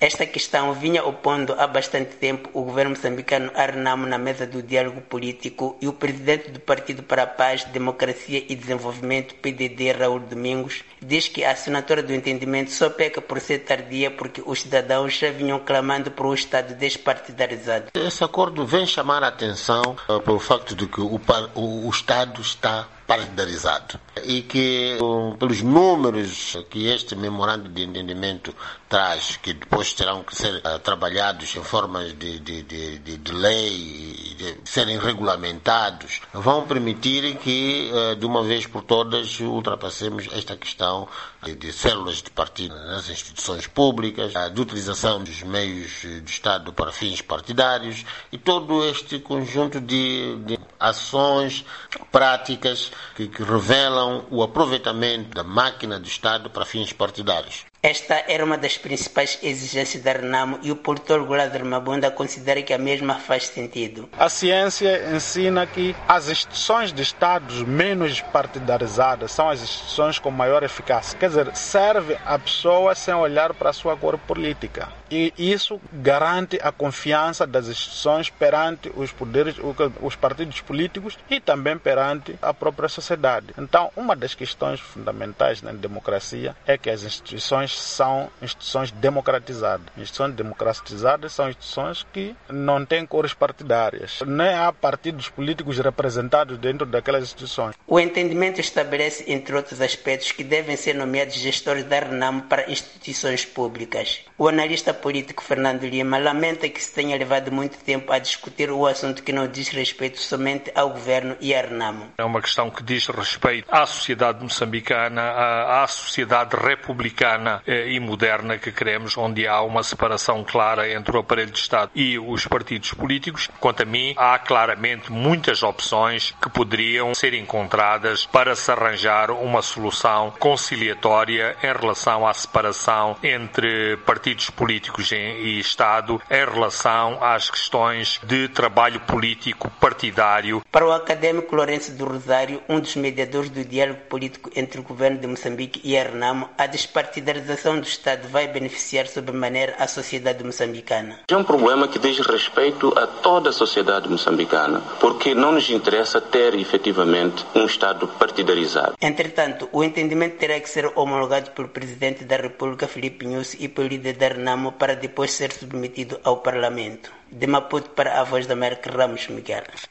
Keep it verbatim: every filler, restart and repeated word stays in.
Esta questão vinha opondo há bastante tempo o governo moçambicano à Renamo na mesa do diálogo político e o presidente do Partido para a Paz, Democracia e Desenvolvimento, P D D, Raul Domingos, diz que a assinatura do entendimento só peca por ser tardia porque os cidadãos já vinham clamando por um Estado despartidarizado. Esse acordo vem chamar a atenção uh, pelo facto de que o, o, o Estado está partidarizado e que, uh, pelos números que este memorando de entendimento traz, que depois terão que ser uh, trabalhados em formas de, de, de, de, de lei e de serem regulamentados, vão permitir que, uh, de uma vez por todas, ultrapassemos esta questão de, de células de partido nas instituições públicas, uh, de utilização dos meios do Estado para fins partidários e todo este conjunto de, de ações práticas que, que revelam o aproveitamento da máquina do Estado para fins partidários. Esta era uma das principais exigências da Renamo e o politólogo Lázaro Mabunda considera que a mesma faz sentido. A ciência ensina que as instituições de Estados menos partidarizadas são as instituições com maior eficácia. Quer dizer, serve a pessoa sem olhar para a sua cor política. E isso garante a confiança das instituições perante os poderes, os partidos políticos e também perante a própria sociedade. Então, uma das questões fundamentais na democracia é que as instituições são instituições democratizadas. Instituições democratizadas são instituições que não têm cores partidárias. Nem há partidos políticos representados dentro daquelas instituições. O entendimento estabelece, entre outros aspectos, que devem ser nomeados gestores da Renamo para instituições públicas. O analista político Fernando Lima lamenta que se tenha levado muito tempo a discutir o assunto que não diz respeito somente ao governo e à Renamo. É uma questão que diz respeito à sociedade moçambicana, à, à sociedade republicana e moderna que queremos, onde há uma separação clara entre o aparelho de Estado e os partidos políticos. Quanto a mim, há claramente muitas opções que poderiam ser encontradas para se arranjar uma solução conciliatória em relação à separação entre partidos políticos e Estado, em relação às questões de trabalho político partidário. Para o académico Lourenço do Rosário, um dos mediadores do diálogo político entre o governo de Moçambique e a Renamo, a despartidarização do Estado vai beneficiar sobremaneira a sociedade moçambicana. É um problema que diz respeito a toda a sociedade moçambicana, porque não nos interessa ter efetivamente um Estado partidarizado. Entretanto, o entendimento terá que ser homologado pelo Presidente da República, Filipe Nyusi, e pelo líder da Renamo para depois ser submetido ao Parlamento. De Maputo para a Voz da América, Ramos Miguel.